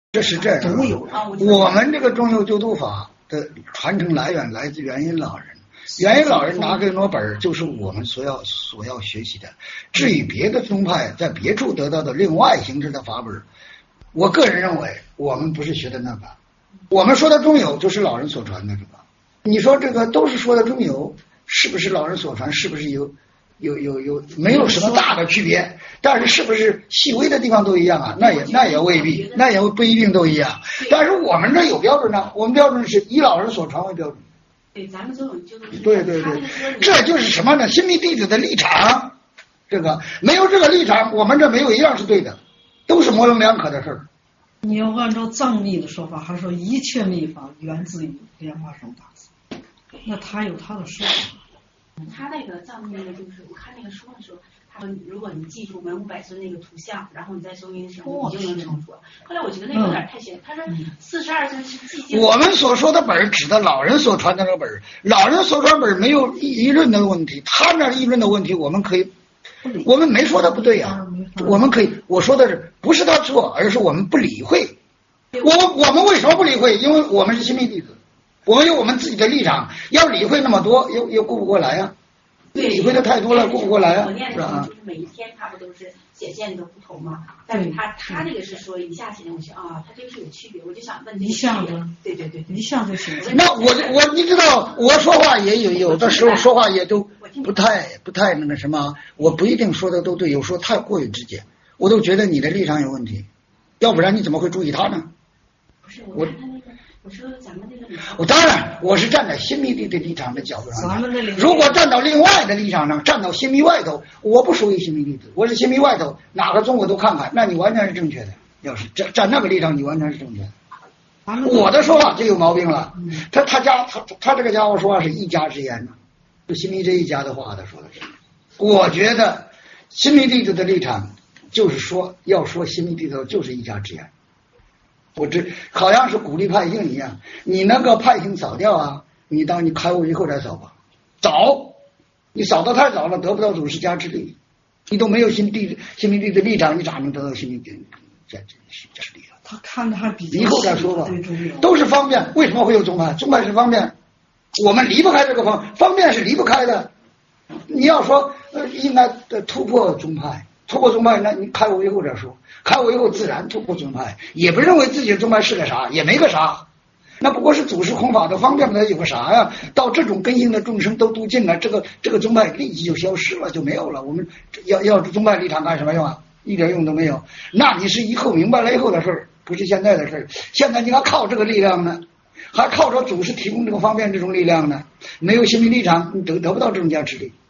这是这样的，我们这个中庸救度法的传承来源来自元音老人，元音老人拿给我本就是我们所要学习的。至于别的宗派在别处得到的另外形式的法本，我个人认为我们不是学的那个，我们说的中有就是老人所传的这个。你说这个都是说的中有，是不是老人所传？是不是有没有什么大的区别？但是是不是细微的地方都一样啊？那也未必，那也不一定都一样。但是我们这有标准呢，我们标准是以老人所传为标准。 对，咱们这种就是对，这就是什么呢？新密弟子的立场，这个没有这个立场，我们这没有一样是对的，都是模棱两可的事儿。 你要按照藏密的说法，还说一切密法源自于莲花生大师，那他有他的说法。 他那个藏密那个就是我看那个书的时候，他说如果你记住文武百孙那个图像，然后你在收音的时候你就能成佛。后来我觉得那个有点太玄，他说42尊是寂静。 我们所说的本指的老人所传的这个本，老人所传本没有议论的问题，他那议论的问题我们可以，我们没说的不对呀，我们可以，我说的是不是他错，而是我们不理会。我们为什么不理会？因为我们是新密弟子。我们有我们自己的立场，要理会那么多，又顾不过来啊！理会的太多了，顾不过来啊！ 我念的时候就是每一天他不都是显现的不同嘛？但是他这个是说一下显现，我想啊，他这个是有区别，我就想问一项的， 对， 一项就行。 那我你知道，我说话也有的时候说话也都不太那个什么，我不一定说的都对，有时候太过于直接，我都觉得你的立场有问题，要不然你怎么会注意他呢？ 不是我看他那个。我说咱们那个我当然我是站在新密的立场的角度上，如果站到另外的立场上，站到新密外头，我不属于新密弟子，我是新密外头，哪个宗我都看看，那你完全是正确的。要是站那个立场，你完全是正确的。我的说法就有毛病了。他这个家伙说话是一家之言呢，就新密这一家的话，他说的是。我觉得新密弟子的立场就是说，要说新密弟子就是一家之言。我这好像是鼓励派性一样，你那个派性扫掉啊，你当你开悟以后再扫吧，早，你扫得太早了，得不到祖师加持力，你都没有新密弟的立场，你咋能得到新密弟加持力啊？ 他看的还比较以后再说吧，都是方便。为什么会有宗派？宗派是方便，我们离不开这个方便是离不开的。你要说应该突破宗派。突破宗派，那你开悟以后再说，开悟以后自然突破宗派，也不认为自己的宗派是个啥，也没个啥，那不过是祖师空法的方便的，有个啥呀？到这种根性的众生都度尽了，这个宗派立即就消失了，就没有了。我们要宗派立场干什么用啊？一点用都没有。那你是以后明白了以后的事儿，不是现在的事儿。现在你要靠这个力量呢，还靠着祖师提供这个方便这种力量呢，没有心理立场，你得不到这种加持力。